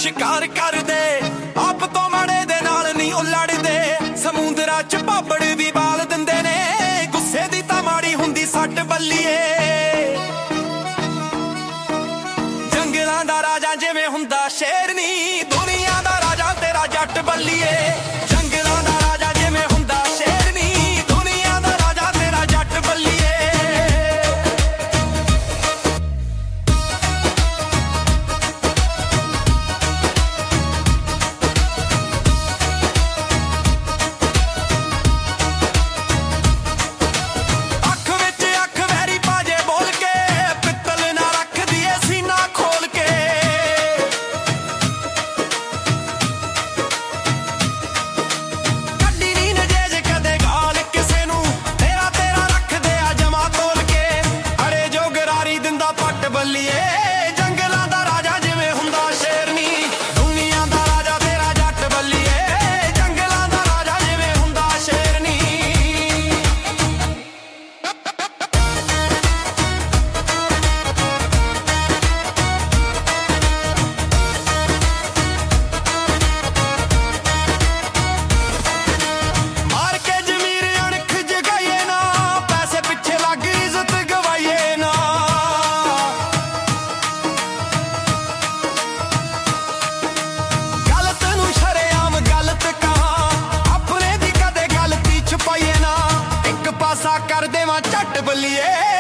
ਸ਼ਿਕਾਰ ਕਰਦੇ, ਆਪ ਤੋਂ ਮਾੜੇ ਦੇ ਨਾਲ ਨਹੀਂ ਉਹ ਲੜਦੇ। ਸਮੁੰਦਰਾਂ 'ਚ ਭਾਬੜ ਵੀ ਬਾਲ ਦਿੰਦੇ ਨੇ, ਗੁੱਸੇ ਦੀ ਤਾਂ ਮਾੜੀ ਹੁੰਦੀ ਸੱਟ ਬੱਲੀਏ। ਜੰਗਲਾਂ ਦਾ ਰਾਜਾ ਜਿਵੇਂ ਹੁੰਦਾ ਸ਼ੇਰਨੀ, ਦੁਨੀਆ ਦਾ ਰਾਜਾ ਤੇਰਾ ਜੱਟ ਬੱਲੀਏ। ਜੰਗਲਾਂ ਦਾ ਰਾਜਾ ਜਿਵੇਂ ਹੁੰਦਾ ਸ਼ੇਰਨੀ, ਦੁਨੀਆ ਦਾ ਰਾਜਾ ਤੇਰਾ ਜੱਟ ਬੱਲੀਏ। ਜੰਗਲਾਂ ਦਾ ਰਾਜਾ ਜਿਵੇਂ ਹੁੰਦਾ ਸ਼ੇਰਨੀ, ਦੁਨੀਆ ਦਾ ਰਾਜਾ ਤੇਰਾ ਜੱਟ ਬੱਲੀਏ। ਜੰਗਲਾਂ ਦਾ ਰਾਜਾ ਜਿਵੇਂ ਹੁੰਦਾ ਸ਼ੇਰਨੀ। ਮਾਰ ਕੇ ਜ਼ਮੀਰ ਅਣਖ ਜਗਾਈਏ ਨਾ, ਪੈਸੇ ਪਿੱਛੇ ਲੱਗ ਇੱਜ਼ਤ ਗਵਾਈਏ ਨਾ। ਕਰ ਦੇਵਾਂ ਝੱਟ ਬੱਲੀਏ।